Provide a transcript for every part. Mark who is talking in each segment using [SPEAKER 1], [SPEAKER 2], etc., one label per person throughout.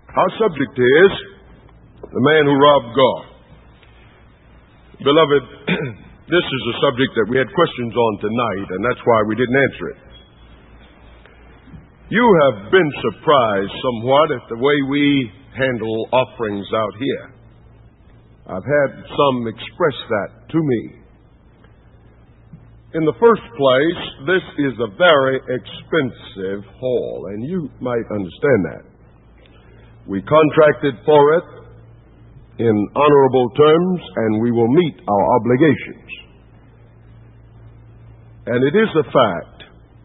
[SPEAKER 1] Our subject is the man who robbed God. Beloved, this is a subject that we had questions on tonight, and that's why we didn't answer it. You have been surprised somewhat at the way we handle offerings out here. I've had some express that to me. In the first place, this is a very expensive hall, and you might understand that. We contracted for it in honorable terms, and we will meet our obligations. And it is a fact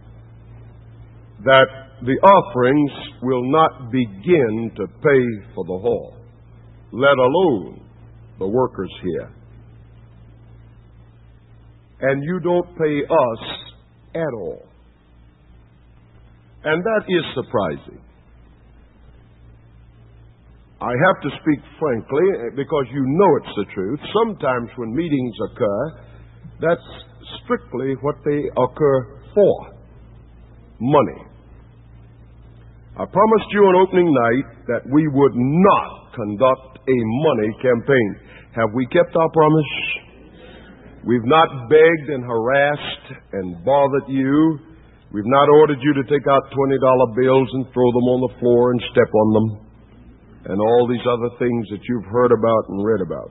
[SPEAKER 1] that the offerings will not begin to pay for the hall, let alone the workers here. And you don't pay us at all. And that is surprising. I have to speak frankly because you know it's the truth. Sometimes when meetings occur, that's strictly what they occur for. Money. I promised you on opening night that we would not conduct a money campaign. Have we kept our promise? We've not begged and harassed and bothered you. We've not ordered you to take out $20 bills and throw them on the floor and step on them, and all these other things that you've heard about and read about.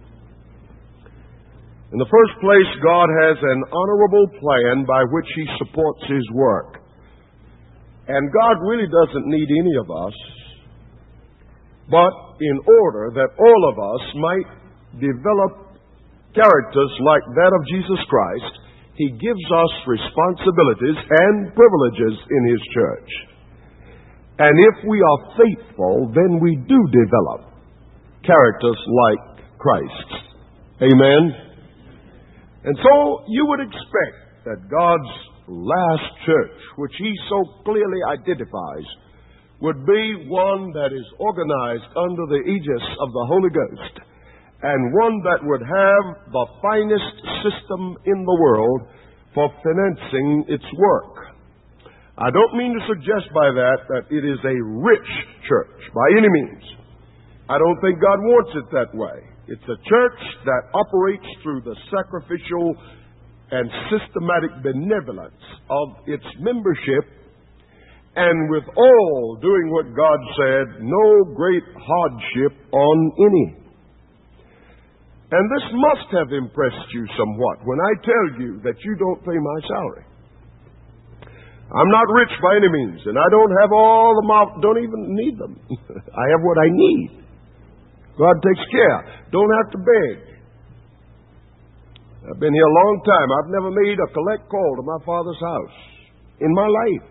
[SPEAKER 1] In the first place, God has an honorable plan by which He supports His work. And God really doesn't need any of us, but in order that all of us might develop characters like that of Jesus Christ, He gives us responsibilities and privileges in His church. And if we are faithful, then we do develop characters like Christ. Amen? And so you would expect that God's last church, which He so clearly identifies, would be one that is organized under the aegis of the Holy Ghost, and one that would have the finest system in the world for financing its work. I don't mean to suggest by that it is a rich church, by any means. I don't think God wants it that way. It's a church that operates through the sacrificial and systematic benevolence of its membership, and with all doing what God said, no great hardship on any. And this must have impressed you somewhat when I tell you that you don't pay my salary. I'm not rich by any means, and I don't have all the don't even need them. I have what I need. God takes care. Don't have to beg. I've been here a long time. I've never made a collect call to my Father's house in my life.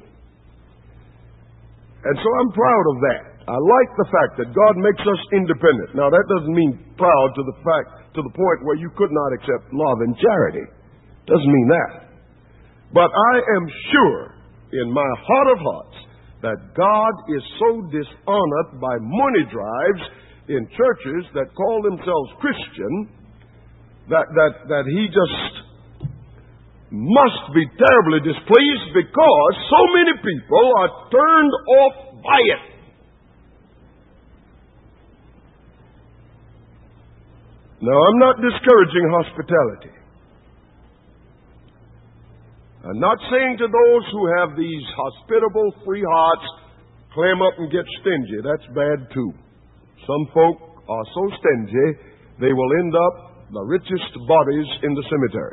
[SPEAKER 1] And so I'm proud of that. I like the fact that God makes us independent. Now, that doesn't mean proud to the point where you could not accept love and charity. Doesn't mean that. But I am sure in my heart of hearts that God is so dishonored by money drives in churches that call themselves Christian that He just must be terribly displeased because so many people are turned off by it. Now, I'm not discouraging hospitality. I'm not saying to those who have these hospitable, free hearts, clam up and get stingy. That's bad too. Some folk are so stingy, they will end up the richest bodies in the cemetery.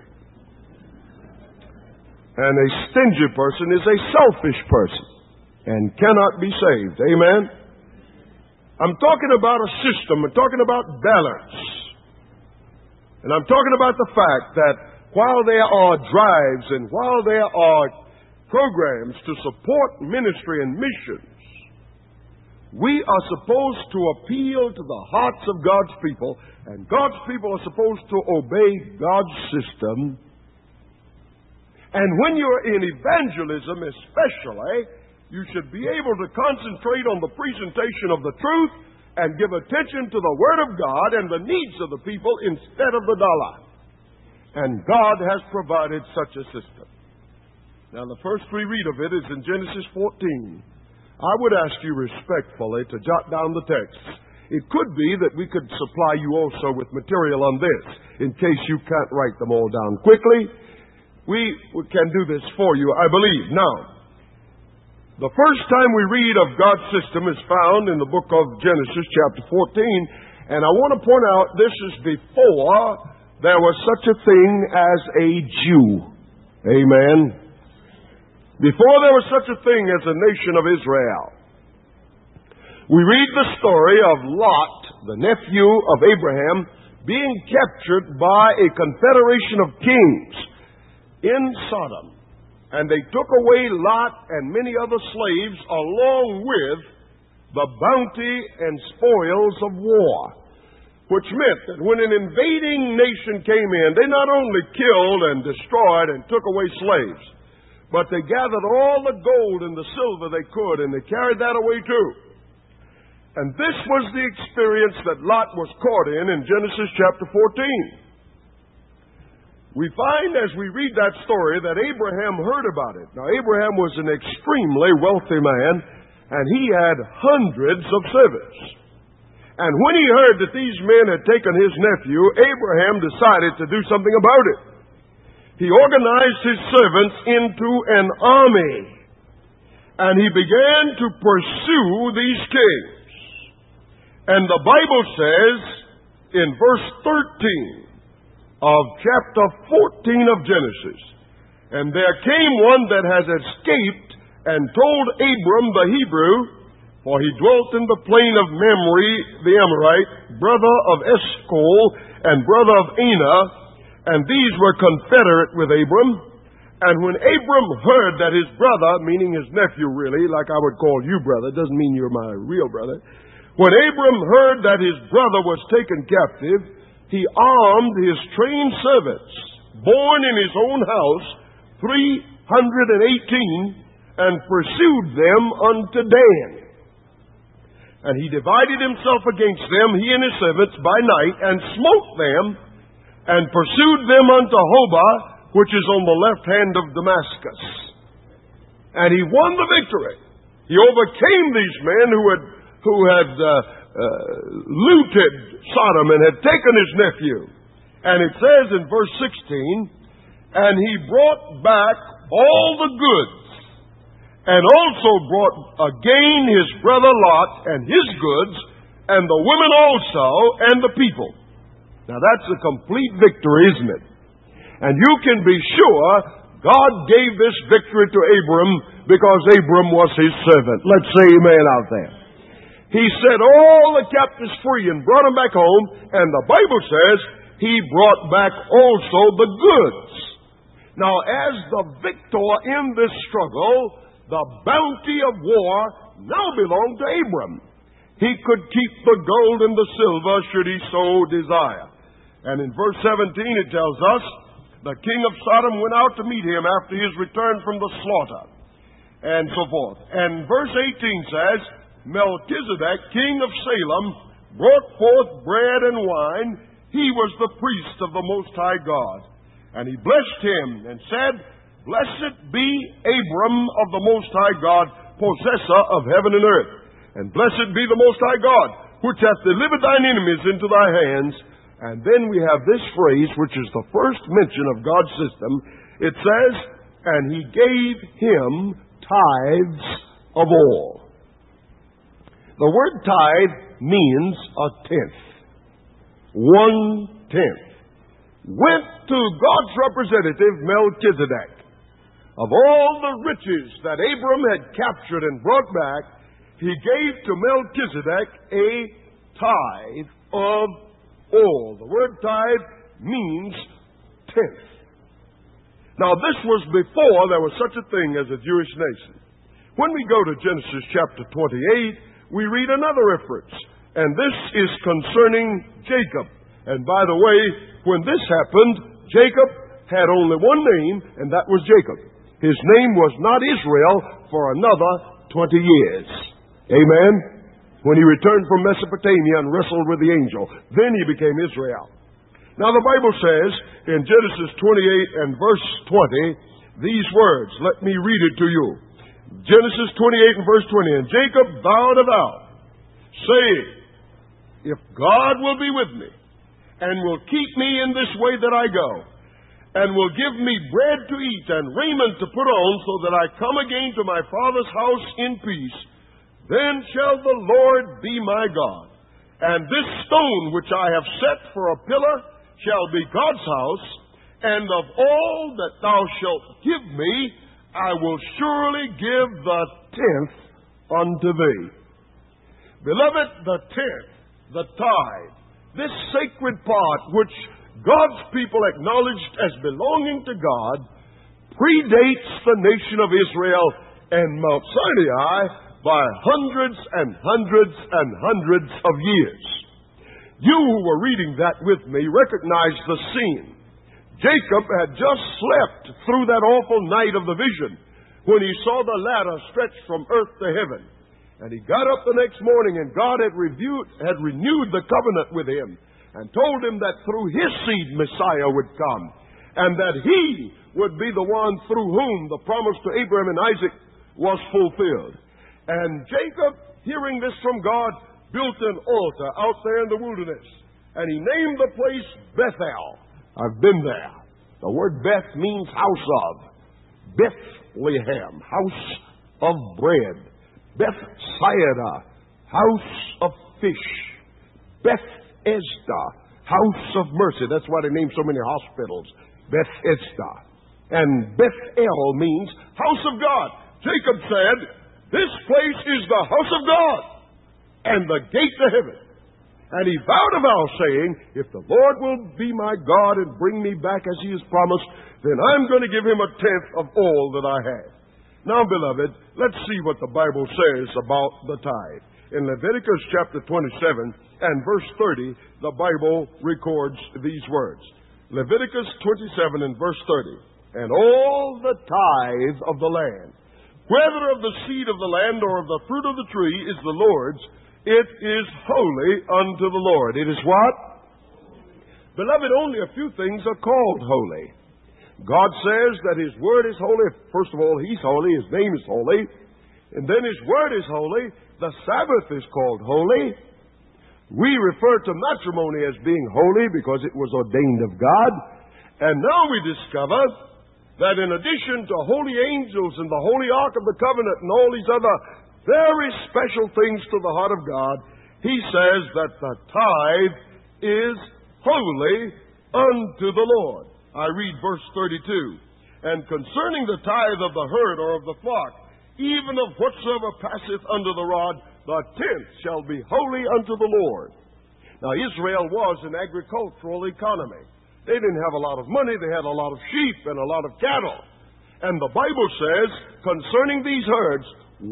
[SPEAKER 1] And a stingy person is a selfish person and cannot be saved. Amen? I'm talking about a system. I'm talking about balance. And I'm talking about the fact that while there are drives and while there are programs to support ministry and missions, we are supposed to appeal to the hearts of God's people, and God's people are supposed to obey God's system. And when you're in evangelism especially, you should be able to concentrate on the presentation of the truth and give attention to the Word of God and the needs of the people instead of the dollar. And God has provided such a system. Now, the first we read of it is in Genesis 14. I would ask you respectfully to jot down the texts. It could be that we could supply you also with material on this, in case you can't write them all down quickly. We can do this for you, I believe. Now, the first time we read of God's system is found in the book of Genesis, chapter 14. And I want to point out this is before there was such a thing as a Jew. Amen. Before there was such a thing as a nation of Israel. We read the story of Lot, the nephew of Abraham, being captured by a confederation of kings in Sodom. And they took away Lot and many other slaves along with the bounty and spoils of war. Which meant that when an invading nation came in, they not only killed and destroyed and took away slaves, but they gathered all the gold and the silver they could, and they carried that away too. And this was the experience that Lot was caught in Genesis chapter 14. We find as we read that story that Abraham heard about it. Now, Abraham was an extremely wealthy man, and he had hundreds of servants. And when he heard that these men had taken his nephew, Abraham decided to do something about it. He organized his servants into an army, and he began to pursue these kings. And the Bible says in verse 13 of chapter 14 of Genesis, and there came one that has escaped and told Abram the Hebrew, for he dwelt in the plain of Mamre the Amorite, brother of Eshcol and brother of Anah, and these were confederate with Abram. And when Abram heard that his brother, meaning his nephew really, like I would call you brother, doesn't mean you're my real brother. When Abram heard that his brother was taken captive, he armed his trained servants, born in his own house, 318, and pursued them unto Dan. And he divided himself against them, he and his servants, by night, and smote them, and pursued them unto Hobah, which is on the left hand of Damascus. And he won the victory. He overcame these men who had looted Sodom and had taken his nephew. And it says in verse 16, and he brought back all the goods, and also brought again his brother Lot and his goods, and the women also, and the people. Now that's a complete victory, isn't it? And you can be sure God gave this victory to Abram because Abram was his servant. Let's say amen out there. He set all the captives free and brought them back home, and the Bible says he brought back also the goods. Now, as the victor in this struggle, the bounty of war now belonged to Abram. He could keep the gold and the silver should he so desire. And in verse 17 it tells us, the king of Sodom went out to meet him after his return from the slaughter, and so forth. And verse 18 says, Melchizedek, king of Salem, brought forth bread and wine. He was the priest of the Most High God. And he blessed him and said, Blessed be Abram of the Most High God, possessor of heaven and earth. And blessed be the Most High God, which hath delivered thine enemies into thy hands. And then we have this phrase, which is the first mention of God's system. It says, and he gave him tithes of all. The word tithe means a tenth. 1/10. Went to God's representative, Melchizedek. Of all the riches that Abram had captured and brought back, he gave to Melchizedek a tithe of all. The word tithe means tenth. Now, this was before there was such a thing as a Jewish nation. When we go to Genesis chapter 28, we read another reference, and this is concerning Jacob. And by the way, when this happened, Jacob had only one name, and that was Jacob. His name was not Israel for another 20 years. Amen? When he returned from Mesopotamia and wrestled with the angel, then he became Israel. Now the Bible says in Genesis 28 and verse 20 these words. Let me read it to you. Genesis 28 and verse 20. And Jacob vowed a vow, saying, if God will be with me, and will keep me in this way that I go, and will give me bread to eat and raiment to put on, so that I come again to my father's house in peace, then shall the Lord be my God. And this stone which I have set for a pillar shall be God's house, and of all that thou shalt give me, I will surely give the tenth unto thee. Beloved, the tenth, the tithe, this sacred part which God's people acknowledged as belonging to God, predates the nation of Israel and Mount Sinai by hundreds and hundreds and hundreds of years. You who were reading that with me recognize the scene. Jacob had just slept through that awful night of the vision when he saw the ladder stretched from earth to heaven. And he got up the next morning, and God had renewed the covenant with him and told him that through his seed Messiah would come, and that he would be the one through whom the promise to Abraham and Isaac was fulfilled. And Jacob, hearing this from God, built an altar out there in the wilderness, and he named the place Bethel. I've been there. The word Beth means house of. Bethlehem, house of bread. Bethsaida, house of fish. Bethesda, house of mercy. That's why they named so many hospitals. Bethesda. And Bethel means house of God. Jacob said, this place is the house of God and the gate to heaven. And he vowed a vow, saying, if the Lord will be my God and bring me back as he has promised, then I'm going to give him a tenth of all that I have. Now, beloved, let's see what the Bible says about the tithe. In Leviticus chapter 27 and verse 30, the Bible records these words. Leviticus 27 and verse 30. And all the tithe of the land, whether of the seed of the land or of the fruit of the tree, is the Lord's. It is holy unto the Lord. It is what? Beloved, only a few things are called holy. God says that his word is holy. First of all, he's holy. His name is holy. And then his word is holy. The Sabbath is called holy. We refer to matrimony as being holy because it was ordained of God. And now we discover that in addition to holy angels and the holy ark of the covenant and all these other very special things to the heart of God, he says that the tithe is holy unto the Lord. I read verse 32. And concerning the tithe of the herd or of the flock, even of whatsoever passeth under the rod, the tenth shall be holy unto the Lord. Now, Israel was an agricultural economy. They didn't have a lot of money. They had a lot of sheep and a lot of cattle. And the Bible says, concerning these herds,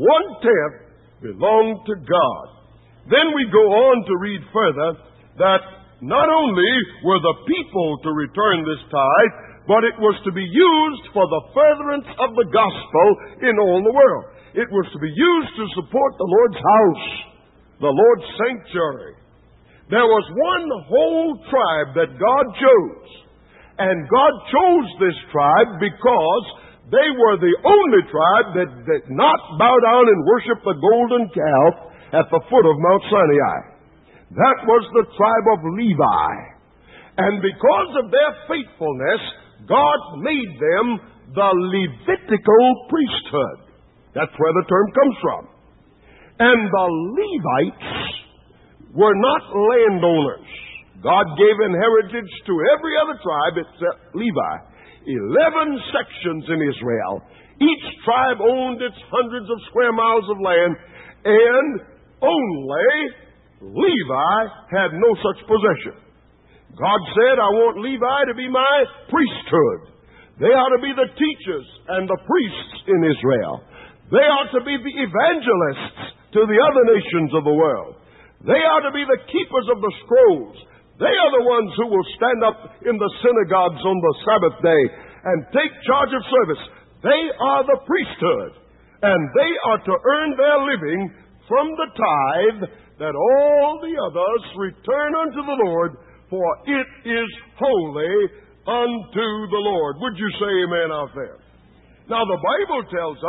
[SPEAKER 1] 1/10 belonged to God. Then we go on to read further that not only were the people to return this tithe, but it was to be used for the furtherance of the gospel in all the world. It was to be used to support the Lord's house, the Lord's sanctuary. There was one whole tribe that God chose. And God chose this tribe because they were the only tribe that did not bow down and worship the golden calf at the foot of Mount Sinai. That was the tribe of Levi. And because of their faithfulness, God made them the Levitical priesthood. That's where the term comes from. And the Levites were not landowners. God gave inheritance to every other tribe except Levi. 11 sections in Israel. Each tribe owned its hundreds of square miles of land, and only Levi had no such possession. God said, I want Levi to be my priesthood. They are to be the teachers and the priests in Israel. They are to be the evangelists to the other nations of the world. They are to be the keepers of the scrolls. They are the ones who will stand up in the synagogues on the Sabbath day and take charge of service. They are the priesthood. And they are to earn their living from the tithe that all the others return unto the Lord, for it is holy unto the Lord. Would you say amen out there? Now, the Bible tells us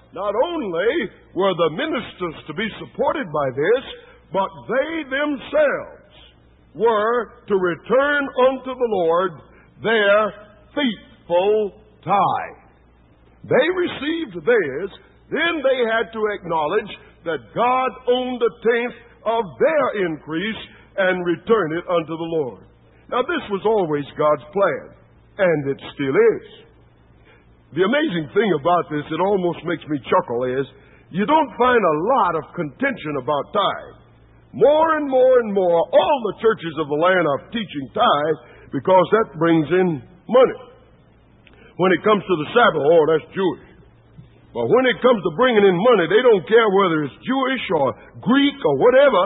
[SPEAKER 1] not only were the ministers to be supported by this, but they themselves were to return unto the Lord their faithful tithe. They received theirs, then they had to acknowledge that God owned a tenth of their increase and return it unto the Lord. Now, this was always God's plan, and it still is. The amazing thing about this, it almost makes me chuckle, is you don't find a lot of contention about tithe. More and more and more, all the churches of the land are teaching tithe because that brings in money. When it comes to the Sabbath, oh, that's Jewish. But when it comes to bringing in money, they don't care whether it's Jewish or Greek or whatever.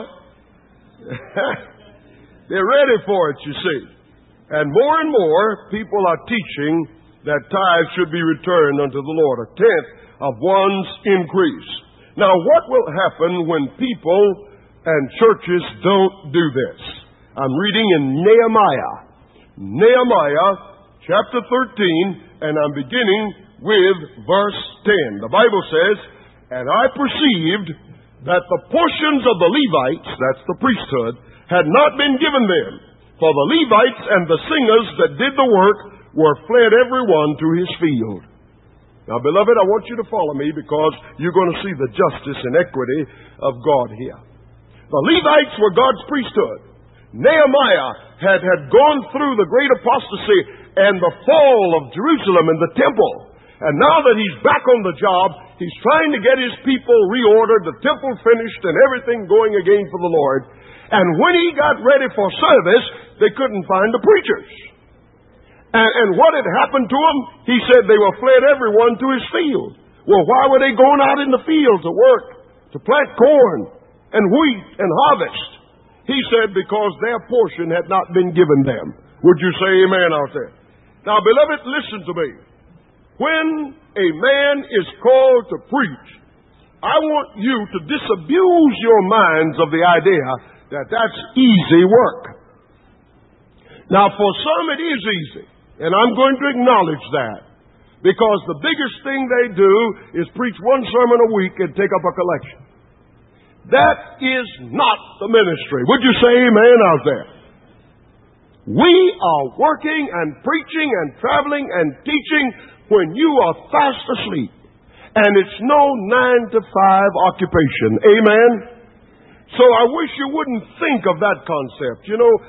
[SPEAKER 1] They're ready for it, you see. And more people are teaching that tithe should be returned unto the Lord, a tenth of one's increase. Now, what will happen when people and churches don't do this? I'm reading in Nehemiah chapter 13, and I'm beginning with verse 10. The Bible says, "And I perceived that the portions of the Levites," that's the priesthood, "had not been given them. For the Levites and the singers that did the work were fled every one to his field." Now, beloved, I want you to follow me because you're going to see the justice and equity of God here. The Levites were God's priesthood. Nehemiah had gone through the great apostasy and the fall of Jerusalem and the temple. And now that he's back on the job, he's trying to get his people reordered, the temple finished, and everything going again for the Lord. And when he got ready for service, they couldn't find the preachers. And what had happened to them? He said they were fled everyone to his field. Well, why were they going out in the field to work, to plant corn and wheat and harvest? He said because their portion had not been given them. Would you say amen out there? Now, beloved, listen to me. When a man is called to preach, I want you to disabuse your minds of the idea that that's easy work. Now, for some it is easy, and I'm going to acknowledge that, because the biggest thing they do is preach one sermon a week and take up a collection. That is not the ministry. Would you say amen out there? We are working and preaching and traveling and teaching when you are fast asleep. And it's no 9 to 5 occupation. Amen? So I wish you wouldn't think of that concept. You know,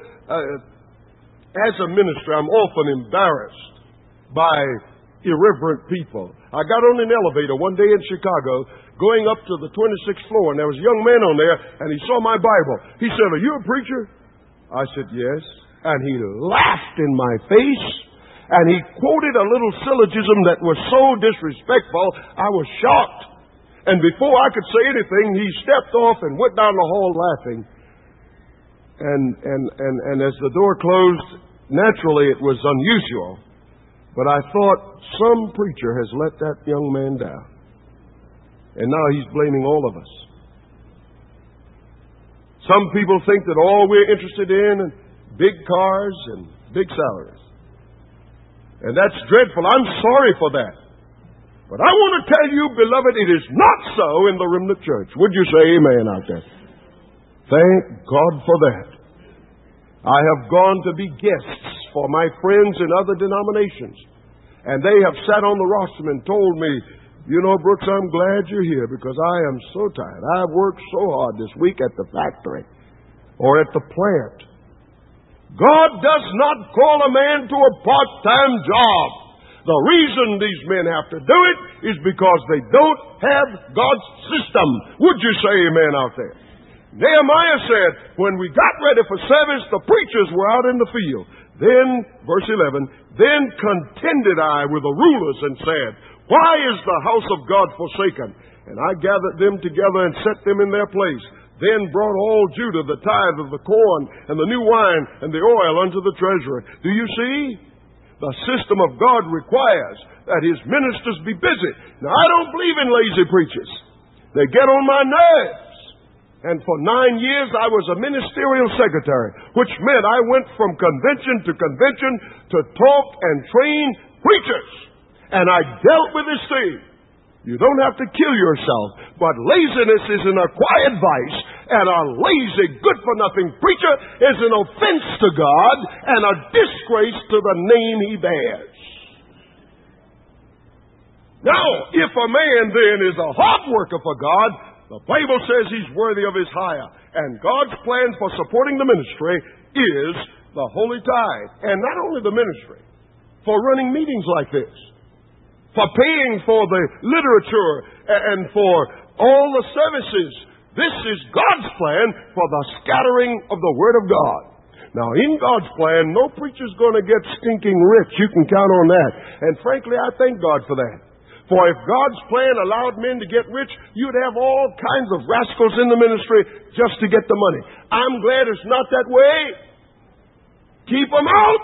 [SPEAKER 1] as a minister, I'm often embarrassed by irreverent people. I got on an elevator one day in Chicago going up to the 26th floor, and there was a young man on there, and he saw my Bible. He said, "Are you a preacher?" I said, "Yes." And he laughed in my face, and he quoted a little syllogism that was so disrespectful, I was shocked. And before I could say anything, he stepped off and went down the hall laughing. And as the door closed, naturally it was unusual. But I thought, some preacher has let that young man down. And now he's blaming all of us. Some people think that all we're interested in is big cars and big salaries. And that's dreadful. I'm sorry for that. But I want to tell you, beloved, it is not so in the Remnant Church. Would you say amen out there? Thank God for that. I have gone to be guests for my friends in other denominations. And they have sat on the rostrum and told me, "You know, Brooks, I'm glad you're here because I am so tired. I've worked so hard this week at the factory or at the plant." God does not call a man to a part-time job. The reason these men have to do it is because they don't have God's system. Would you say amen out there? Nehemiah said, when we got ready for service, the preachers were out in the field. Then, verse 11, "Then contended I with the rulers and said, Why is the house of God forsaken? And I gathered them together and set them in their place. Then brought all Judah the tithe of the corn and the new wine and the oil unto the treasury." Do you see? The system of God requires that His ministers be busy. Now, I don't believe in lazy preachers. They get on my nerves. And for 9 years, I was a ministerial secretary, which meant I went from convention to convention to talk and train preachers. And I dealt with this thing. You don't have to kill yourself. But laziness is an acquired vice, and a lazy, good-for-nothing preacher is an offense to God and a disgrace to the name he bears. Now, if a man then is a hard worker for God, the Bible says he's worthy of his hire. And God's plan for supporting the ministry is the holy tithe. And not only the ministry, for running meetings like this, for paying for the literature and for all the services. This is God's plan for the scattering of the Word of God. Now, in God's plan, no preacher's going to get stinking rich. You can count on that. And frankly, I thank God for that. For if God's plan allowed men to get rich, you'd have all kinds of rascals in the ministry just to get the money. I'm glad it's not that way. Keep them out.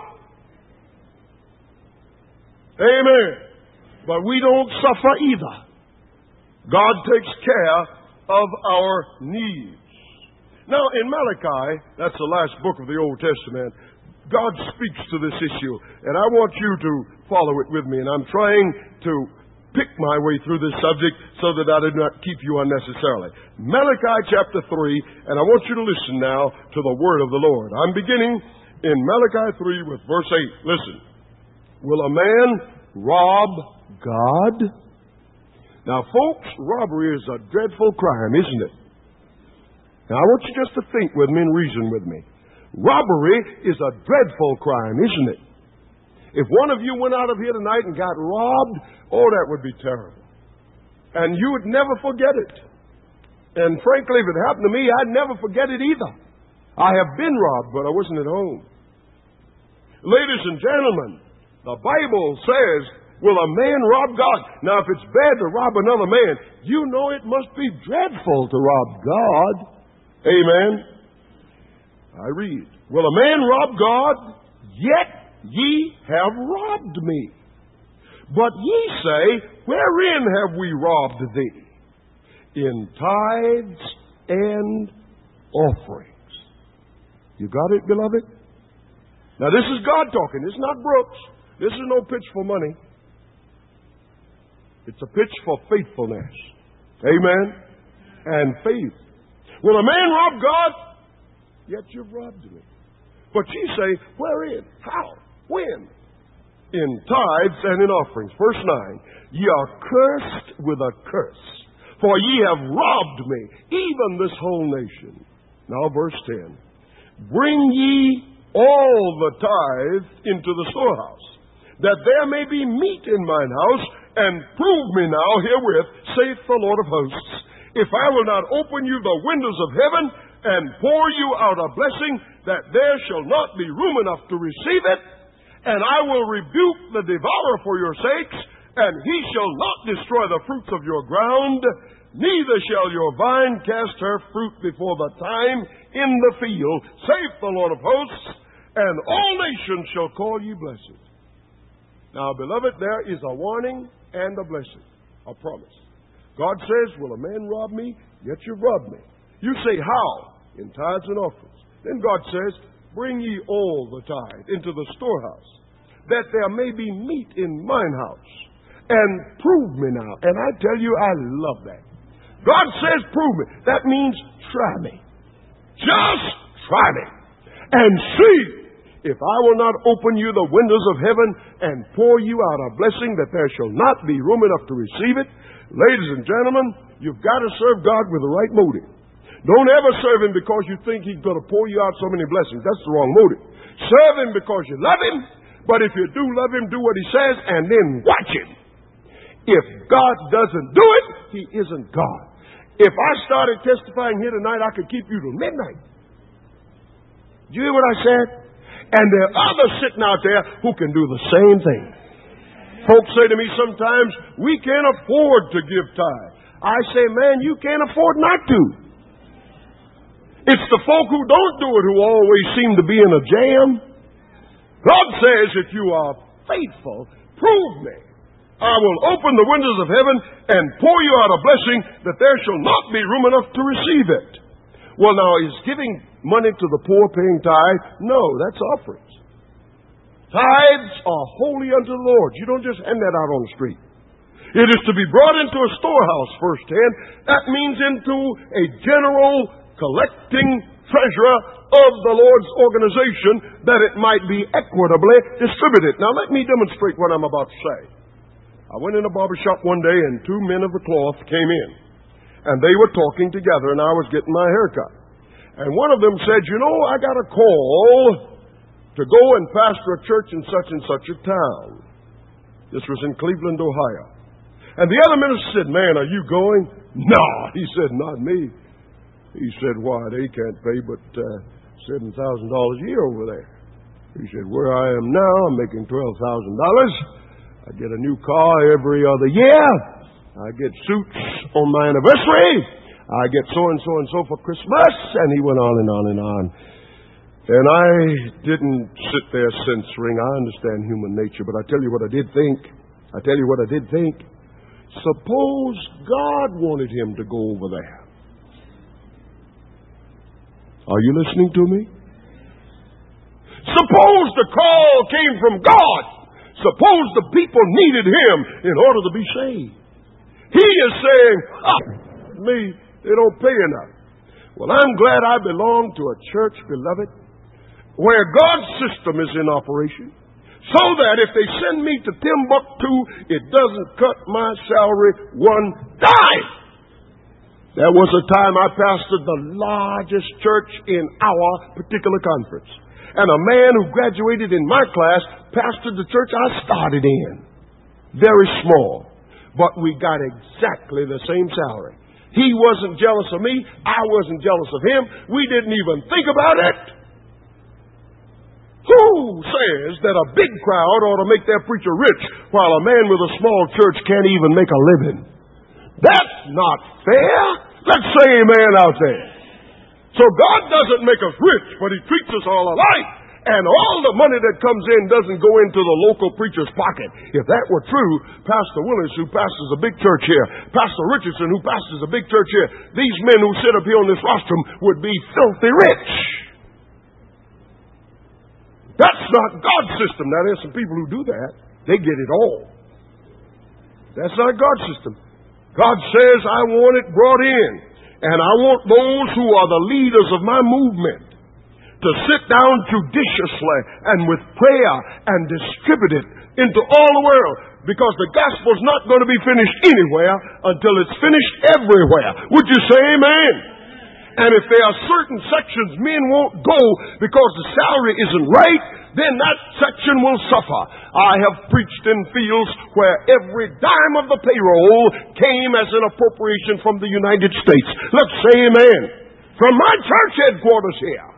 [SPEAKER 1] Amen. But we don't suffer either. God takes care of our needs. Now, in Malachi, that's the last book of the Old Testament, God speaks to this issue. And I want you to follow it with me. And I'm trying to pick my way through this subject so that I do not keep you unnecessarily. Malachi chapter 3, and I want you to listen now to the word of the Lord. I'm beginning in Malachi 3 with verse 8. Listen. Will a man rob God? Now, folks, robbery is a dreadful crime, isn't it? Now, I want you just to think with me and reason with me. Robbery is a dreadful crime, isn't it? If one of you went out of here tonight and got robbed, oh, that would be terrible. And you would never forget it. And frankly, if it happened to me, I'd never forget it either. I have been robbed, but I wasn't at home. Ladies and gentlemen, the Bible says, will a man rob God? Now, if it's bad to rob another man, you know it must be dreadful to rob God. Amen. I read, will a man rob God? Yet ye have robbed me. But ye say, wherein have we robbed thee? In tithes and offerings. You got it, beloved? Now, this is God talking. It's not Brooks. This is no pitch for money. It's a pitch for faithfulness. Amen? And faith. Will a man rob God? Yet you've robbed me. But ye say, wherein? How? When? In tithes and in offerings. Verse 9. Ye are cursed with a curse, for ye have robbed me, even this whole nation. Now verse 10. Bring ye all the tithes into the storehouse, that there may be meat in mine house, and prove me now herewith, saith the Lord of hosts, if I will not open you the windows of heaven, and pour you out a blessing, that there shall not be room enough to receive it, and I will rebuke the devourer for your sakes, and he shall not destroy the fruits of your ground, neither shall your vine cast her fruit before the time in the field, saith the Lord of hosts, and all nations shall call you blessed. Now, beloved, there is a warning and a blessing, a promise. God says, will a man rob me? Yet you've robbed me. You say, how? In tithes and offerings. Then God says, bring ye all the tithe into the storehouse, that there may be meat in mine house. And prove me now. And I tell you, I love that. God says, prove me. That means try me. Just try me. And see if I will not open you the windows of heaven and pour you out a blessing that there shall not be room enough to receive it. Ladies and gentlemen, you've got to serve God with the right motive. Don't ever serve Him because you think He's going to pour you out so many blessings. That's the wrong motive. Serve Him because you love Him. But if you do love Him, do what He says and then watch Him. If God doesn't do it, He isn't God. If I started testifying here tonight, I could keep you till midnight. Did you hear what I said? And there are others sitting out there who can do the same thing. Folks say to me sometimes, we can't afford to give tithe. I say, man, you can't afford not to. It's the folk who don't do it who always seem to be in a jam. God says, if you are faithful, prove me. I will open the windows of heaven and pour you out a blessing that there shall not be room enough to receive it. Well, now, is giving money to the poor paying tithe? No, that's offerings. Tithes are holy unto the Lord. You don't just hand that out on the street. It is to be brought into a storehouse, verse 10. That means into a general collecting treasure of the Lord's organization, that it might be equitably distributed. Now let me demonstrate what I'm about to say. I went in a barber shop one day and two men of the cloth came in. And they were talking together and I was getting my hair cut. And one of them said, you know, I got a call to go and pastor a church in such and such a town. This was in Cleveland, Ohio. And the other minister said, man, are you going? No, he said, not me. He said, why, they can't pay but $7,000 a year over there. He said, where I am now, I'm making $12,000. I get a new car every other year. I get suits on my anniversary. I get so and so and so for Christmas. And he went on and on and on. And I didn't sit there censoring. I understand human nature, but I tell you what I did think. Suppose God wanted him to go over there. Are you listening to me? Suppose the call came from God. Suppose the people needed him in order to be saved. He is saying, me, they don't pay enough. Well, I'm glad I belong to a church, beloved, where God's system is in operation, so that if they send me to Timbuktu, it doesn't cut my salary one dime. There was a time I pastored the largest church in our particular conference. And a man who graduated in my class pastored the church I started in. Very small. But we got exactly the same salary. He wasn't jealous of me. I wasn't jealous of him. We didn't even think about it. Who says that a big crowd ought to make their preacher rich while a man with a small church can't even make a living? That's not fair. Let's say amen out there. So God doesn't make us rich, but he treats us all alike. And all the money that comes in doesn't go into the local preacher's pocket. If that were true, Pastor Willis, who pastors a big church here, Pastor Richardson, who pastors a big church here, these men who sit up here on this rostrum would be filthy rich. That's not God's system. Now, there's some people who do that. They get it all. That's not God's system. God says, I want it brought in. And I want those who are the leaders of my movement to sit down judiciously and with prayer and distribute it into all the world. Because the gospel's not going to be finished anywhere until it's finished everywhere. Would you say amen? And if there are certain sections men won't go because the salary isn't right, then that section will suffer. I have preached in fields where every dime of the payroll came as an appropriation from the United States. Let's say amen. From my church headquarters here.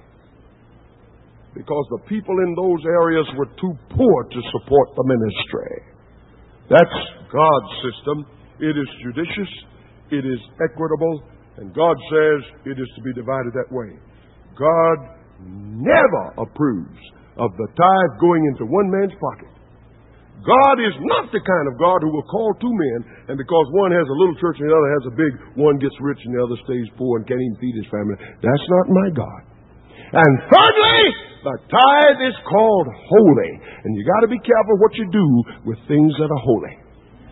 [SPEAKER 1] Because the people in those areas were too poor to support the ministry. That's God's system. It is judicious. It is equitable. And God says it is to be divided that way. God never approves of the tithe going into one man's pocket. God is not the kind of God who will call two men, and because one has a little church and the other has a big, one gets rich and the other stays poor and can't even feed his family. That's not my God. And thirdly, the tithe is called holy. And you got to be careful what you do with things that are holy.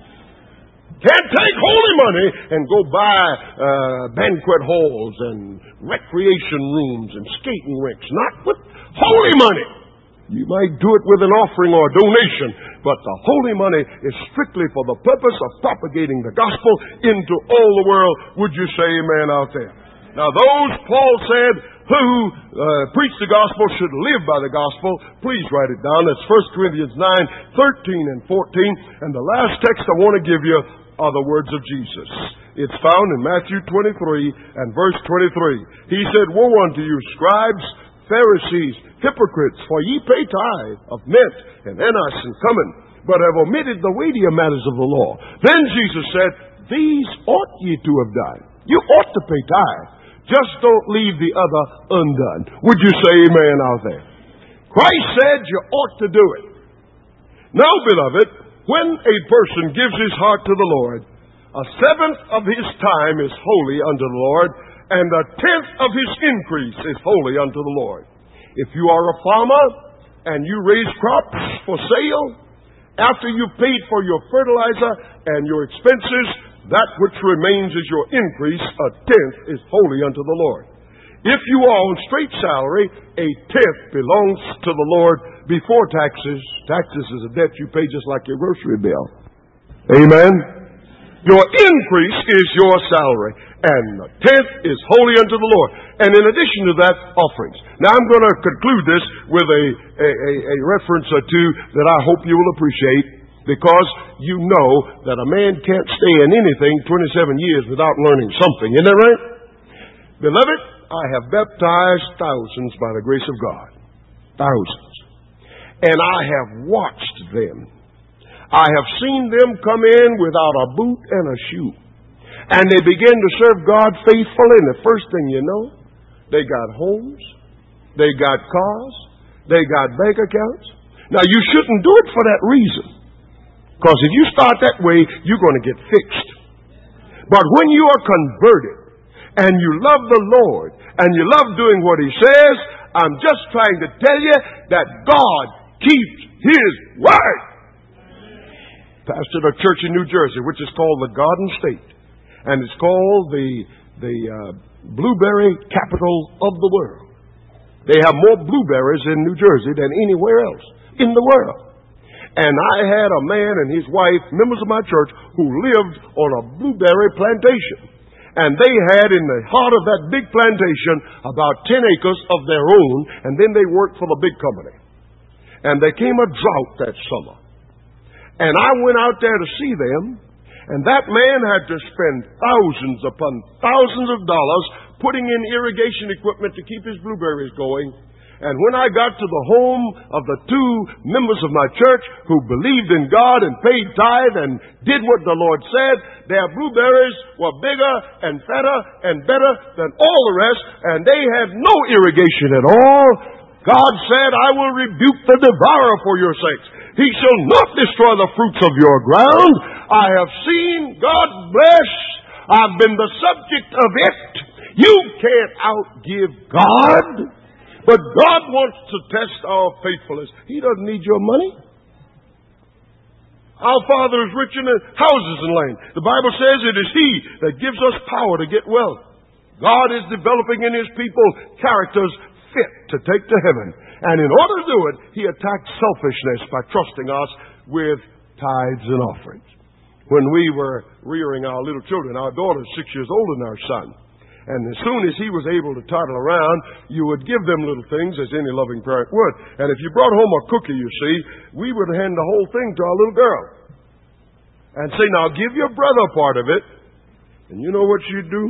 [SPEAKER 1] Can't take holy money and go buy banquet halls and recreation rooms and skating rinks. Not with holy money. You might do it with an offering or a donation, but the holy money is strictly for the purpose of propagating the gospel into all the world. Would you say amen out there? Now those, Paul said, who preach the gospel should live by the gospel. Please write it down. That's 1 Corinthians 9:13 and 14. And the last text I want to give you are the words of Jesus. It's found in Matthew 23 and verse 23. He said, woe unto you, scribes, Pharisees, hypocrites, for ye pay tithe of mint and anise and cumin, but have omitted the weightier matters of the law. Then Jesus said, these ought ye to have done. You ought to pay tithe. Just don't leave the other undone. Would you say amen out there? Christ said you ought to do it. Now, beloved, when a person gives his heart to the Lord, 1/7 of his time is holy unto the Lord, and 1/10 of his increase is holy unto the Lord. If you are a farmer and you raise crops for sale, after you've paid for your fertilizer and your expenses, that which remains is your increase. A tenth is holy unto the Lord. If you are on straight salary, a tenth belongs to the Lord before taxes. Taxes is a debt you pay just like your grocery bill. Amen? Your increase is your salary, and the tenth is holy unto the Lord. And in addition to that, offerings. Now I'm going to conclude this with a reference or two that I hope you will appreciate, because you know that a man can't stay in anything 27 years without learning something. Isn't that right? Beloved, I have baptized thousands by the grace of God. Thousands. And I have watched them. I have seen them come in without a boot and a shoe. And they begin to serve God faithfully, and the first thing you know, they got homes, they got cars, they got bank accounts. Now, you shouldn't do it for that reason, because if you start that way, you're going to get fixed. But when you are converted, and you love the Lord, and you love doing what He says, I'm just trying to tell you that God keeps His word. Pastored a church in New Jersey, which is called the Garden State, and it's called the blueberry capital of the world. They have more blueberries in New Jersey than anywhere else in the world. And I had a man and his wife, members of my church, who lived on a blueberry plantation. And they had in the heart of that big plantation about 10 acres of their own, and then they worked for the big company. And there came a drought that summer. And I went out there to see them, and that man had to spend thousands upon thousands of dollars putting in irrigation equipment to keep his blueberries going. And when I got to the home of the two members of my church who believed in God and paid tithe and did what the Lord said, their blueberries were bigger and fatter and better than all the rest, and they had no irrigation at all. God said, I will rebuke the devourer for your sakes. He shall not destroy the fruits of your ground. I have seen God bless. I've been the subject of it. You can't outgive God. But God wants to test our faithfulness. He doesn't need your money. Our Father is rich in houses and land. The Bible says it is He that gives us power to get wealth. God is developing in His people characters fit to take to heaven. And in order to do it, He attacks selfishness by trusting us with tithes and offerings. When we were rearing our little children, our daughter's 6 years older than our son. And as soon as he was able to toddle around, you would give them little things as any loving parent would. And if you brought home a cookie, you see, we would hand the whole thing to our little girl. And say, now give your brother a part of it. And you know what she'd do?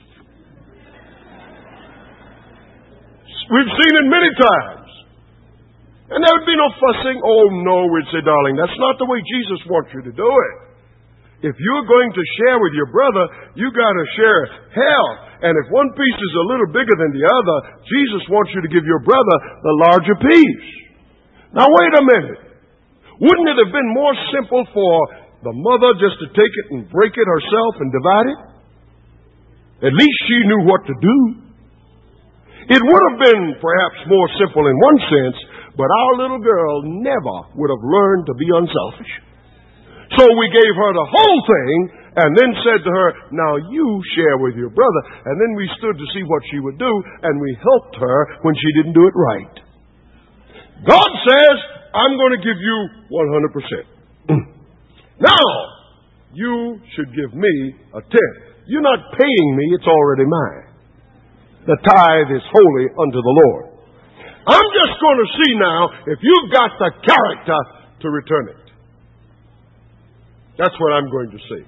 [SPEAKER 1] We've seen it many times. And there would be no fussing. Oh no, we'd say, darling, that's not the way Jesus wants you to do it. If you're going to share with your brother, you got to share hell. And if one piece is a little bigger than the other, Jesus wants you to give your brother the larger piece. Now wait a minute. Wouldn't it have been more simple for the mother just to take it and break it herself and divide it? At least she knew what to do. It would have been perhaps more simple in one sense, but our little girl never would have learned to be unselfish. So we gave her the whole thing and then said to her, now you share with your brother. And then we stood to see what she would do, and we helped her when she didn't do it right. God says, I'm going to give you 100%. Now, you should give me a tenth. You're not paying me, it's already mine. The tithe is holy unto the Lord. I'm just going to see now if you've got the character to return it. That's what I'm going to see.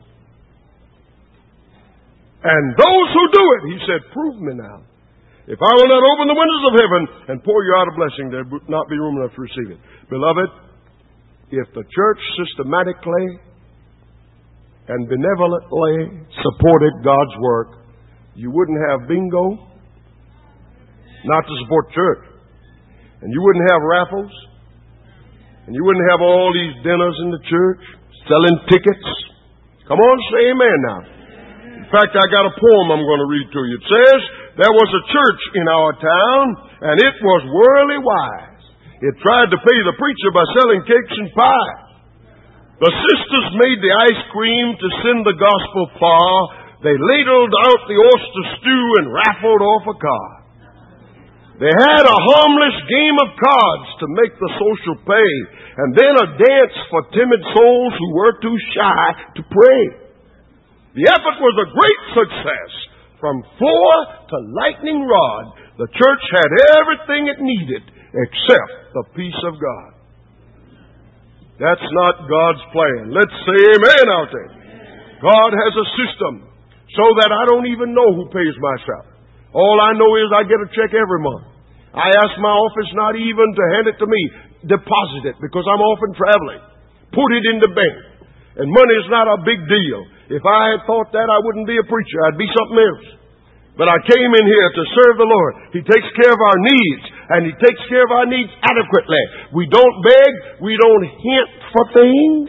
[SPEAKER 1] And those who do it, He said, prove me now. If I will not open the windows of heaven and pour you out a blessing, there would not be room enough to receive it. Beloved, if the church systematically and benevolently supported God's work, you wouldn't have bingo, not to support church. And you wouldn't have raffles. And you wouldn't have all these dinners in the church, selling tickets. Come on, say amen now. In fact, I got a poem I'm going to read to you. It says, there was a church in our town, and it was worldly wise. It tried to pay the preacher by selling cakes and pies. The sisters made the ice cream to send the gospel far. They ladled out the oyster stew and raffled off a car. They had a harmless game of cards to make the social pay, and then a dance for timid souls who were too shy to pray. The effort was a great success. From floor to lightning rod, the church had everything it needed except the peace of God. That's not God's plan. Let's say amen out there. God has a system so that I don't even know who pays my salary. All I know is I get a check every month. I ask my office not even to hand it to me. Deposit it because I'm often traveling. Put it in the bank. And money is not a big deal. If I had thought that, I wouldn't be a preacher. I'd be something else. But I came in here to serve the Lord. He takes care of our needs, and He takes care of our needs adequately. We don't beg. We don't hint for things.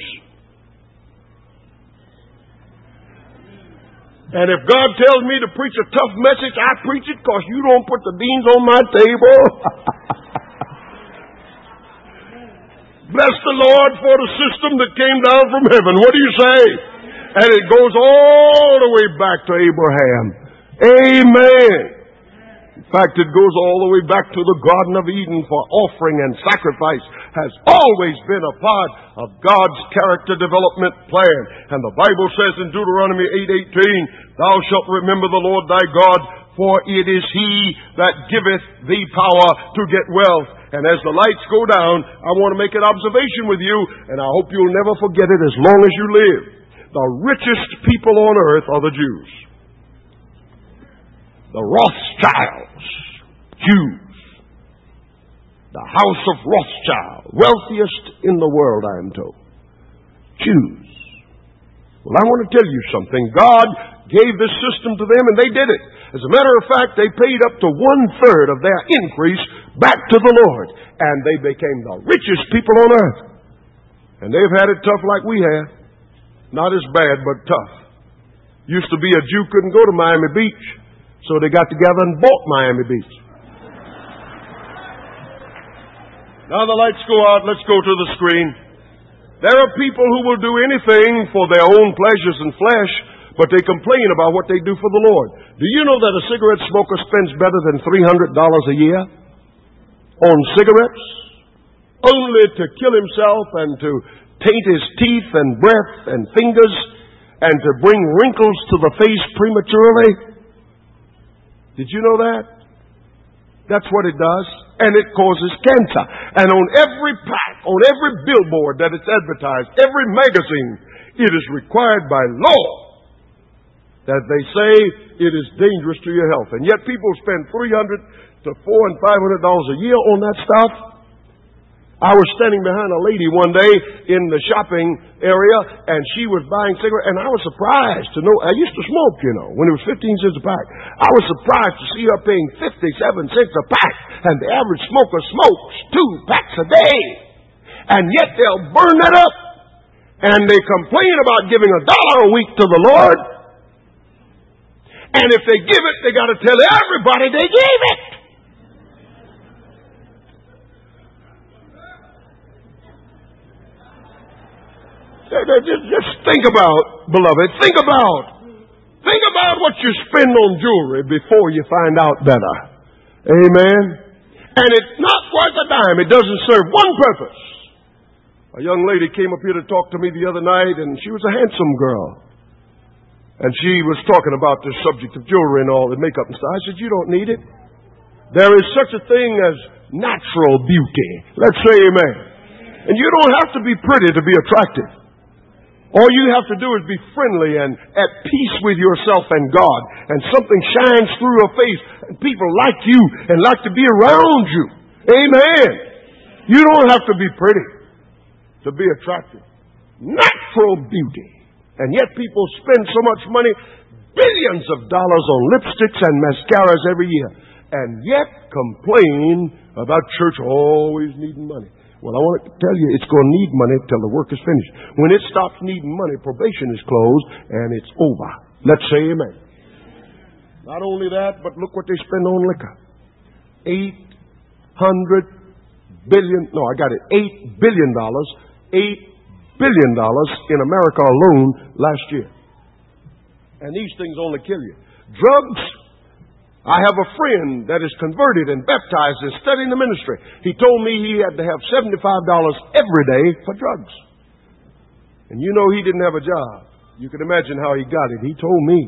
[SPEAKER 1] And if God tells me to preach a tough message, I preach it because you don't put the beans on my table. Bless the Lord for the system that came down from heaven. What do you say? And it goes all the way back to Abraham. Amen. In fact, it goes all the way back to the Garden of Eden, for offering and sacrifice has always been a part of God's character development plan. And the Bible says in Deuteronomy 8:18, "Thou shalt remember the Lord thy God, for it is He that giveth thee power to get wealth." And as the lights go down, I want to make an observation with you, and I hope you'll never forget it as long as you live. The richest people on earth are the Jews. The Rothschilds, Jews. The house of Rothschild, wealthiest in the world, I am told. Jews. Well, I want to tell you something. God gave this system to them, and they did it. As a matter of fact, they paid up to 1/3 of their increase back to the Lord, and they became the richest people on earth. And they've had it tough like we have. Not as bad, but tough. Used to be a Jew couldn't go to Miami Beach, so they got together and bought Miami Beach. Now the lights go out. Let's go to the screen. There are people who will do anything for their own pleasures and flesh, but they complain about what they do for the Lord. Do you know that a cigarette smoker spends better than $300 a year on cigarettes? Only to kill himself and to taint his teeth and breath and fingers and to bring wrinkles to the face prematurely. Did you know that? That's what it does. And it causes cancer. And on every pack, on every billboard that it's advertised, every magazine, it is required by law that they say it is dangerous to your health. And yet people spend $300 to $400 and $500 a year on that stuff. I was standing behind a lady one day in the shopping area, and she was buying cigarettes, and I was surprised to know, I used to smoke, when it was 15 cents a pack. I was surprised to see her paying 57 cents a pack, and the average smoker smokes 2 packs a day. And yet they'll burn that up, and they complain about giving $1 a week to the Lord. And if they give it, they got to tell everybody they gave it. Just think about, beloved, think about what you spend on jewelry before you find out better. Amen. And it's not worth a dime. It doesn't serve one purpose. A young lady came up here to talk to me the other night, and she was a handsome girl. And she was talking about the subject of jewelry and all, and makeup and stuff. I said, you don't need it. There is such a thing as natural beauty. Let's say amen. And you don't have to be pretty to be attractive. All you have to do is be friendly and at peace with yourself and God. And something shines through your face. And people like you and like to be around you. Amen. You don't have to be pretty to be attractive. Natural beauty. And yet people spend so much money, billions of dollars on lipsticks and mascaras every year. And yet complain about church always needing money. Well, I want to tell you, it's going to need money till the work is finished. When it stops needing money, probation is closed, and it's over. Let's say amen. Not only that, but look what they spend on liquor. $8 billion. No, I got it. $8 billion. $8 billion in America alone last year. And these things only kill you. Drugs. I have a friend that is converted and baptized and studying the ministry. He told me he had to have $75 every day for drugs. And you know he didn't have a job. You can imagine how he got it. He told me.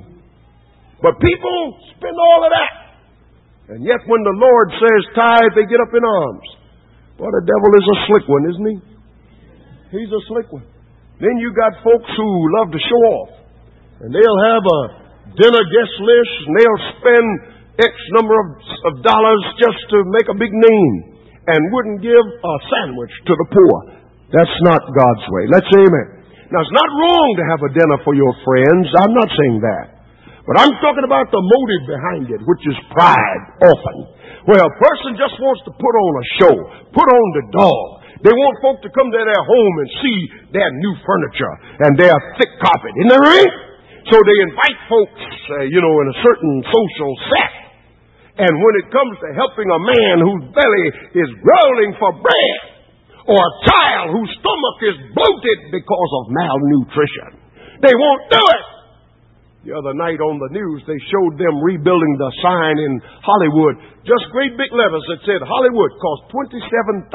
[SPEAKER 1] But people spend all of that. And yet when the Lord says tithe, they get up in arms. Well, the devil is a slick one, isn't he? He's a slick one. Then you got folks who love to show off. And they'll have a dinner guest list, and they'll spend X number of dollars just to make a big name and wouldn't give a sandwich to the poor. That's not God's way. Let's say amen. Now, it's not wrong to have a dinner for your friends. I'm not saying that. But I'm talking about the motive behind it, which is pride often. Where a person just wants to put on a show, put on the dog. They want folk to come to their home and see their new furniture and their thick carpet. Isn't that right? So they invite folks, in a certain social set. And when it comes to helping a man whose belly is growling for bread, or a child whose stomach is bloated because of malnutrition, they won't do it. The other night on the news, they showed them rebuilding the sign in Hollywood. Just great big letters that said Hollywood cost $27,000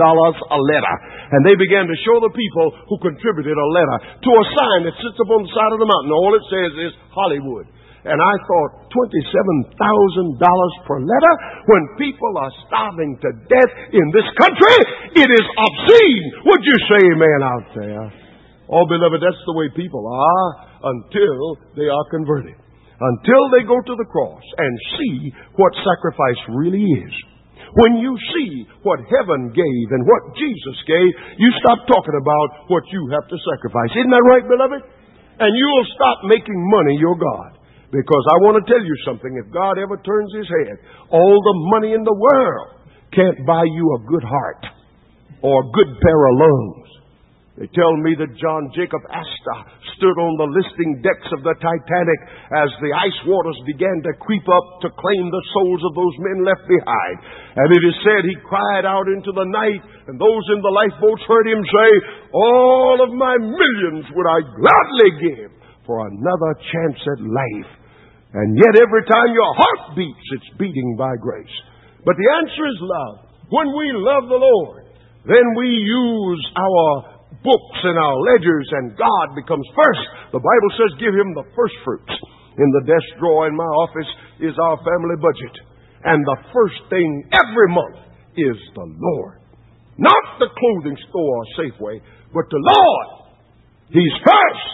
[SPEAKER 1] a letter. And they began to show the people who contributed a letter to a sign that sits up on the side of the mountain. All it says is Hollywood. And I thought, $27,000 per letter? When people are starving to death in this country, it is obscene. Would you say amen out there? Oh, beloved, that's the way people are until they are converted. Until they go to the cross and see what sacrifice really is. When you see what heaven gave and what Jesus gave, you stop talking about what you have to sacrifice. Isn't that right, beloved? And you will stop making money your God. Because I want to tell you something. If God ever turns his head, all the money in the world can't buy you a good heart or a good pair of lungs. They tell me that John Jacob Astor stood on the listing decks of the Titanic as the ice waters began to creep up to claim the souls of those men left behind. And it is said he cried out into the night, and those in the lifeboats heard him say, "All of my millions would I gladly give for another chance at life." And yet every time your heart beats, it's beating by grace. But the answer is love. When we love the Lord, then we use our books and our ledgers, and God becomes first. The Bible says give him the first fruits. In the desk drawer in my office is our family budget. And the first thing every month is the Lord. Not the clothing store or Safeway, but the Lord. He's first.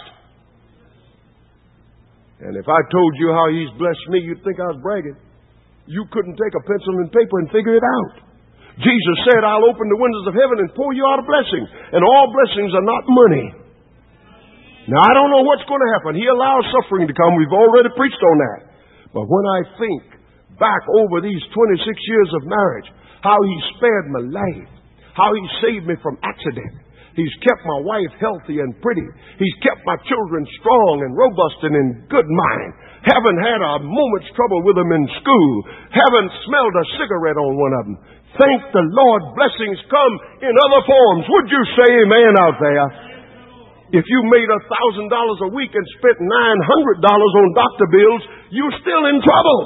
[SPEAKER 1] And if I told you how he's blessed me, you'd think I was bragging. You couldn't take a pencil and paper and figure it out. Jesus said, "I'll open the windows of heaven and pour you out a blessing." And all blessings are not money. Now, I don't know what's going to happen. He allows suffering to come. We've already preached on that. But when I think back over these 26 years of marriage, how he spared my life, how he saved me from accident. He's kept my wife healthy and pretty. He's kept my children strong and robust and in good mind. Haven't had a moment's trouble with them in school. Haven't smelled a cigarette on one of them. Thank the Lord, blessings come in other forms. Would you say amen out there? If you made $1,000 a week and spent $900 on doctor bills, you're still in trouble.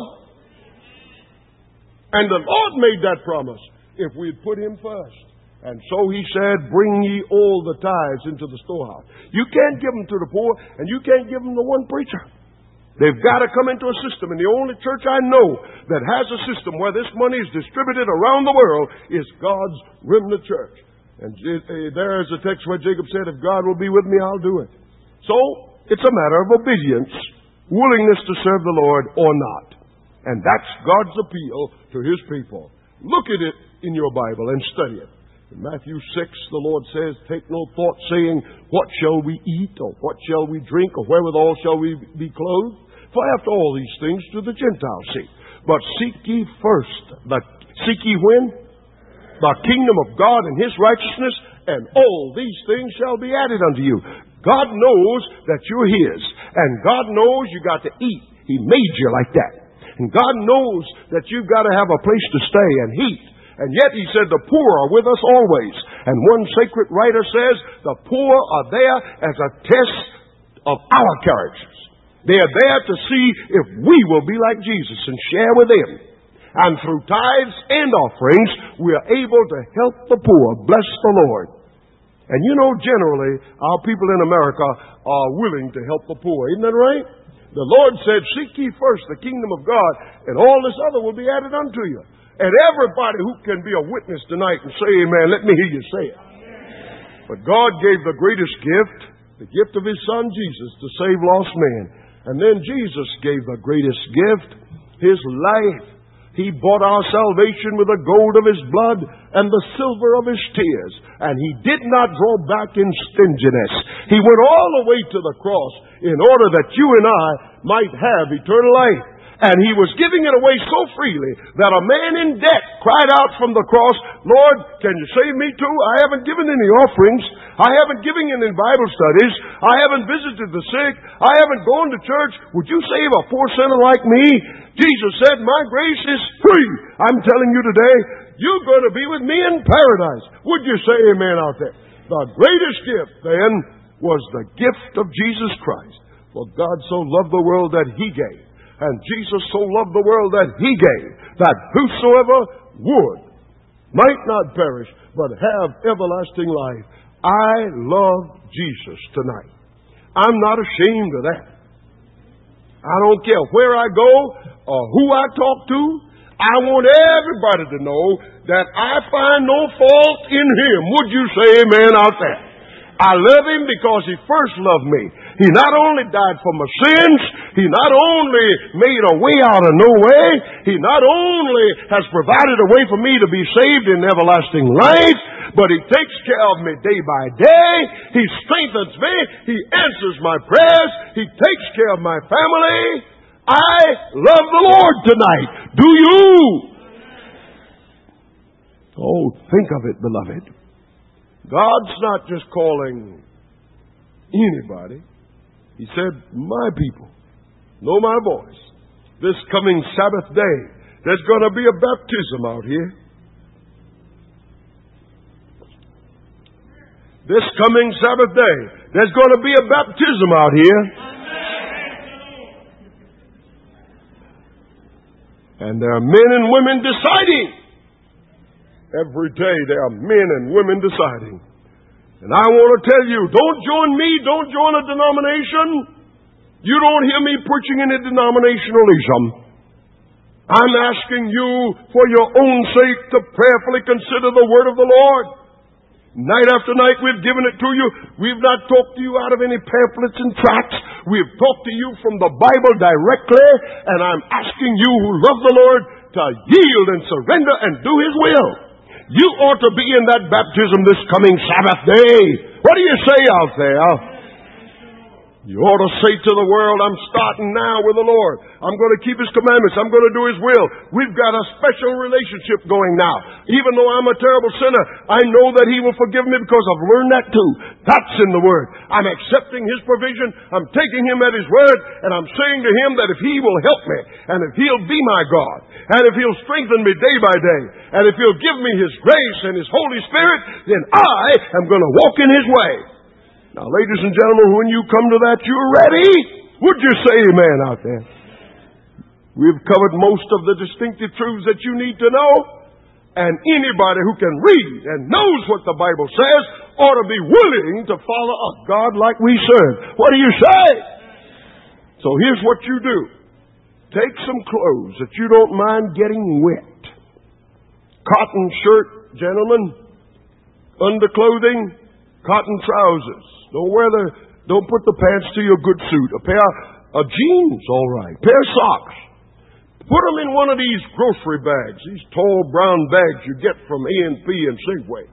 [SPEAKER 1] And the Lord made that promise if we'd put him first. And so he said, "Bring ye all the tithes into the storehouse." You can't give them to the poor, and you can't give them to one preacher. They've got to come into a system. And the only church I know that has a system where this money is distributed around the world is God's Remnant Church. And there is a text where Jacob said, "If God will be with me, I'll do it." So it's a matter of obedience, willingness to serve the Lord or not. And that's God's appeal to his people. Look at it in your Bible and study it. In Matthew 6, the Lord says, "Take no thought, saying, what shall we eat, or what shall we drink, or wherewithal shall we be clothed? For after all these things do the Gentiles seek. But seek ye first, seek ye when? The kingdom of God and his righteousness, and all these things shall be added unto you." God knows that you're his, and God knows you got to eat. He made you like that. And God knows that you've got to have a place to stay and heat. And yet he said, "The poor are with us always." And one sacred writer says the poor are there as a test of our characters. They are there to see if we will be like Jesus and share with them. And through tithes and offerings, we are able to help the poor. Bless the Lord. And you know, generally, our people in America are willing to help the poor. Isn't that right? The Lord said, seek ye first the kingdom of God, and all this other will be added unto you. And everybody who can be a witness tonight and say amen, let me hear you say it. But God gave the greatest gift, the gift of His Son Jesus, to save lost men. And then Jesus gave the greatest gift, His life. He bought our salvation with the gold of His blood and the silver of His tears. And He did not draw back in stinginess. He went all the way to the cross in order that you and I might have eternal life. And He was giving it away so freely that a man in debt cried out from the cross, Lord, can you save me too? I haven't given any offerings. I haven't given any Bible studies. I haven't visited the sick. I haven't gone to church. Would you save a poor sinner like me? Jesus said, my grace is free. I'm telling you today, you're going to be with me in paradise. Would you say amen out there? The greatest gift then was the gift of Jesus Christ. For God so loved the world that He gave. And Jesus so loved the world that He gave, that whosoever would might not perish, but have everlasting life. I love Jesus tonight. I'm not ashamed of that. I don't care where I go or who I talk to. I want everybody to know that I find no fault in Him. Would you say amen out there? I love Him because He first loved me. He not only died for my sins, He not only made a way out of no way, He not only has provided a way for me to be saved in everlasting life, but He takes care of me day by day. He strengthens me. He answers my prayers. He takes care of my family. I love the Lord tonight. Do you? Oh, think of it, beloved. God's not just calling anybody. He said, my people, know my voice. This coming Sabbath day, there's going to be a baptism out here. This coming Sabbath day, there's going to be a baptism out here. And there are men and women deciding. Every day there are men and women deciding. And I want to tell you, don't join me, don't join a denomination. You don't hear me preaching any denominationalism. I'm asking you for your own sake to prayerfully consider the word of the Lord. Night after night we've given it to you. We've not talked to you out of any pamphlets and tracts. We've talked to you from the Bible directly. And I'm asking you who love the Lord to yield and surrender and do His will. You ought to be in that baptism this coming Sabbath day. What do you say out there? You ought to say to the world, I'm starting now with the Lord. I'm going to keep His commandments. I'm going to do His will. We've got a special relationship going now. Even though I'm a terrible sinner, I know that He will forgive me because I've learned that too. That's in the Word. I'm accepting His provision. I'm taking Him at His word. And I'm saying to Him that if He will help me, and if He'll be my God, and if He'll strengthen me day by day, and if He'll give me His grace and His Holy Spirit, then I am going to walk in His way. Now, ladies and gentlemen, when you come to that, you're ready. Would you say amen out there? We've covered most of the distinctive truths that you need to know. And anybody who can read and knows what the Bible says ought to be willing to follow a God like we serve. What do you say? So here's what you do. Take some clothes that you don't mind getting wet. Cotton shirt, gentlemen. Underclothing, cotton trousers. Don't put the pants to your good suit. A pair of jeans, all right. Pair of socks. Put them in one of these grocery bags, these tall brown bags you get from A&P and Safeway.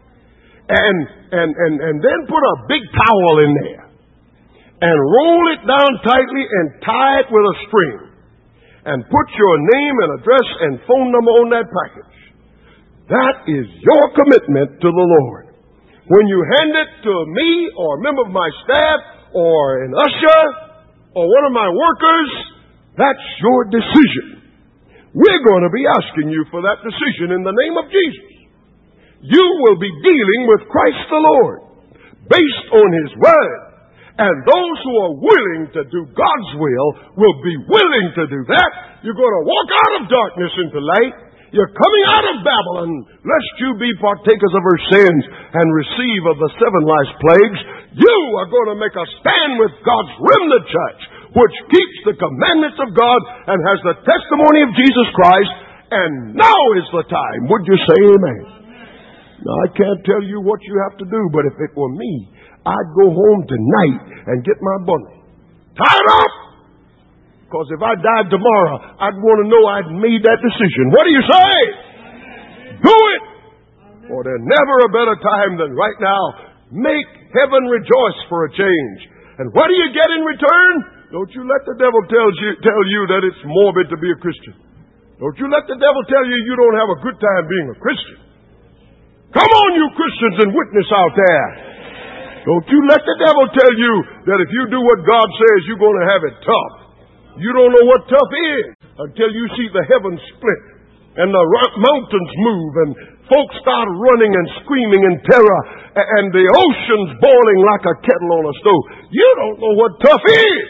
[SPEAKER 1] And then put a big towel in there. And roll it down tightly and tie it with a string. And put your name and address and phone number on that package. That is your commitment to the Lord. When you hand it to me or a member of my staff or an usher or one of my workers, that's your decision. We're going to be asking you for that decision in the name of Jesus. you will be dealing with Christ the Lord, based on His Word. And those who are willing to do God's will be willing to do that. You're going to walk out of darkness into light. You're coming out of Babylon, lest you be partakers of her sins and receive of the 7 last plagues. You are going to make a stand with God's remnant church, which keeps the commandments of God and has the testimony of Jesus Christ. And now is the time. Would you say amen? Now, I can't tell you what you have to do, but if it were me, I'd go home tonight and get my bundle. Tie it up! Because if I died tomorrow, I'd want to know I'd made that decision. What do you say? Do it! For there's never a better time than right now. Make heaven rejoice for a change. And what do you get in return? Don't you let the devil tell you that it's morbid to be a Christian. Don't you let the devil tell you you don't have a good time being a Christian. Come on, you Christians, and witness out there. Don't you let the devil tell you that if you do what God says, you're going to have it tough. You don't know what tough is until you see the heavens split and the mountains move and folks start running and screaming in terror and the ocean's boiling like a kettle on a stove. You don't know what tough is.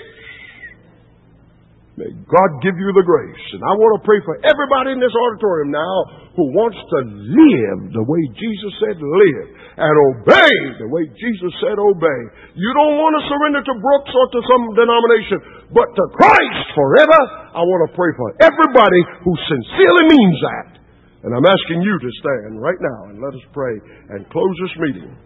[SPEAKER 1] May God give you the grace. And I want to pray for everybody in this auditorium now who wants to live the way Jesus said live and obey the way Jesus said obey. You don't want to surrender to Brooks or to some denomination, but to Christ forever. I want to pray for everybody who sincerely means that. And I'm asking you to stand right now and let us pray and close this meeting.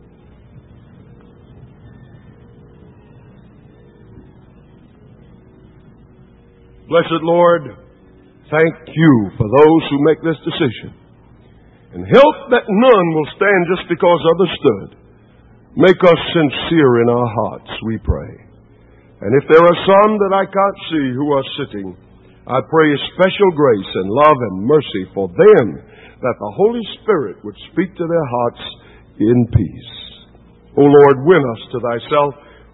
[SPEAKER 1] Blessed Lord, thank you for those who make this decision. And help that none will stand just because others stood. Make us sincere in our hearts, we pray. And if there are some that I can't see who are sitting, I pray special grace and love and mercy for them, that the Holy Spirit would speak to their hearts in peace. O Lord, win us to thyself.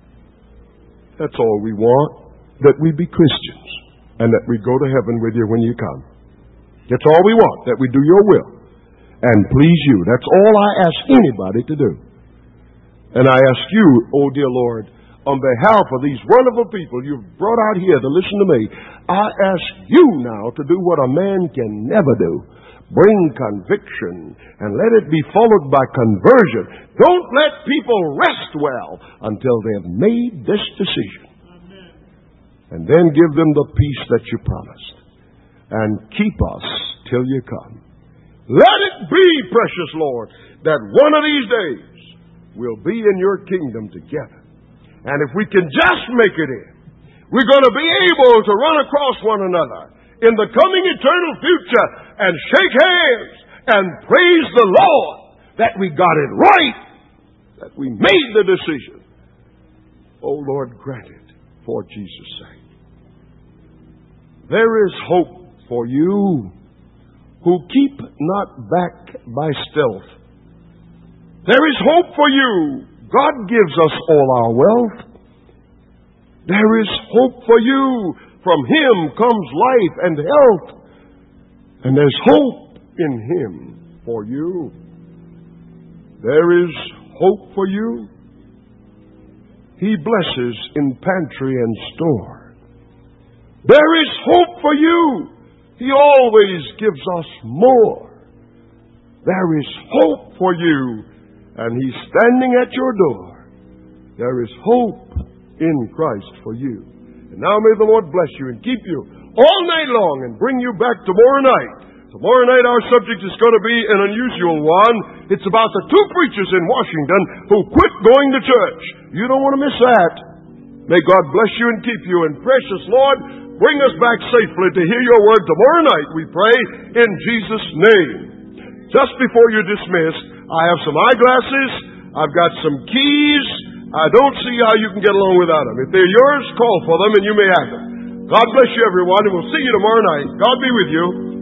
[SPEAKER 1] That's all we want, that we be Christians. And that we go to heaven with you when you come. That's all we want, that we do your will and please you. That's all I ask anybody to do. And I ask you, oh dear Lord, on behalf of these wonderful people you've brought out here to listen to me, I ask you now to do what a man can never do. Bring conviction and let it be followed by conversion. Don't let people rest well until they've made this decision. And then give them the peace that you promised. And keep us till you come. Let it be, precious Lord, that one of these days we'll be in your kingdom together. And if we can just make it in, we're going to be able to run across one another in the coming eternal future and shake hands and praise the Lord that we got it right, that we made the decision. Oh Lord, grant it for Jesus' sake. There is hope for you who keep not back by stealth. There is hope for you. God gives us all our wealth. There is hope for you. From Him comes life and health. And there's hope in Him for you. There is hope for you. He blesses in pantry and store. There is hope for you. He always gives us more. There is hope for you. And He's standing at your door. There is hope in Christ for you. And now may the Lord bless you and keep you all night long and bring you back tomorrow night. Tomorrow night our subject is going to be an unusual one. It's about the 2 preachers in Washington who quit going to church. You don't want to miss that. May God bless you and keep you. And precious Lord, bring us back safely to hear your word tomorrow night, we pray, in Jesus' name. Just before you're dismissed, I have some eyeglasses. I've got some keys. I don't see how you can get along without them. If they're yours, call for them and you may have them. God bless you, everyone, and we'll see you tomorrow night. God be with you.